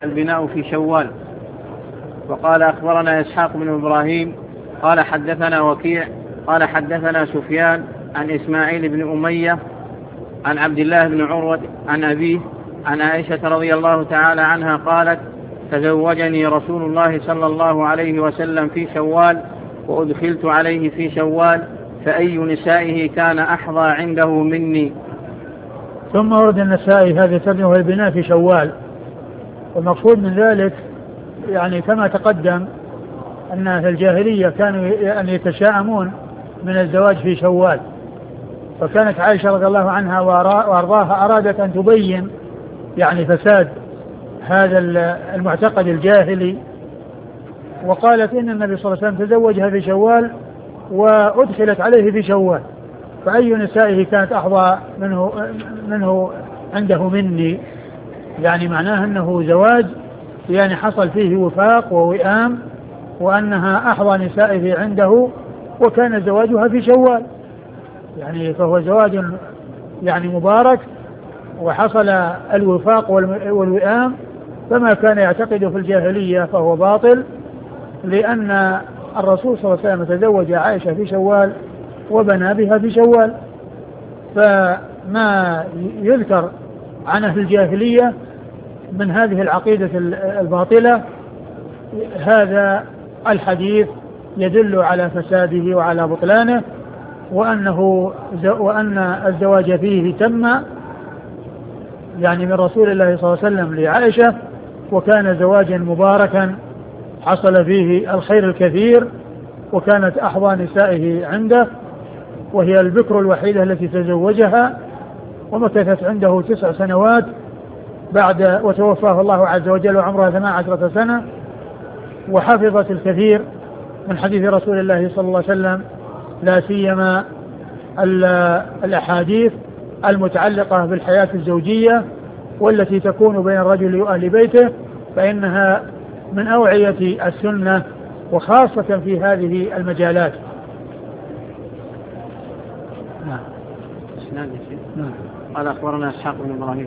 البناء في شوال. وقال أخبرنا إسحاق بن إبراهيم قال حدثنا وكيع قال حدثنا سفيان عن إسماعيل بن أمية عن عبد الله بن عروة عن أبيه عن عائشة رضي الله تعالى عنها قالت: تزوجني رسول الله صلى الله عليه وسلم في شوال وأدخلت عليه في شوال، فأي نسائه كان أحظى عنده مني. ثم ورد النسائي هذه ترجمة البناء في شوال. والمقصود من ذلك يعني كما تقدم أن أهل الجاهلية كانوا يتشاءمون من الزواج في شوال، فكانت عائشة رضي الله عنها وأرضاها أرادت أن تبين يعني فساد هذا المعتقد الجاهلي، وقالت إن النبي صلى الله عليه وسلم تزوجها في شوال وأدخلت عليه في شوال، فأي نسائه كانت أحظى منه عنده مني، يعني معناه أنه زواج يعني حصل فيه وفاق ووئام، وأنها أحظى نسائه عنده، وكان زواجها في شوال، يعني فهو زواج يعني مبارك وحصل الوفاق والوئام، فما كان يعتقد في الجاهلية فهو باطل، لأن الرسول صلى الله عليه وسلم تزوج عائشة في شوال وبنى بها في شوال. فما يذكر عن أهل الجاهلية من هذه العقيدة الباطلة، هذا الحديث يدل على فساده وعلى بطلانه، وأن الزواج فيه تم يعني من رسول الله صلى الله عليه وسلم لعائشة، وكان زواجا مباركا حصل فيه الخير الكثير، وكانت أحظى نسائه عنده، وهي البكر الوحيدة التي تزوجها، ومكثت عنده 9 سنوات بعد وتوفاه الله عز وجل وعمرها 18 سنة، وحفظت الكثير من حديث رسول الله صلى الله عليه وسلم، لا سيما الأحاديث المتعلقة بالحياة الزوجية والتي تكون بين الرجل وأهل بيته، فإنها من أوعية السنة وخاصة في هذه المجالات. قال أخبرنا إسحاق بن إبراهيم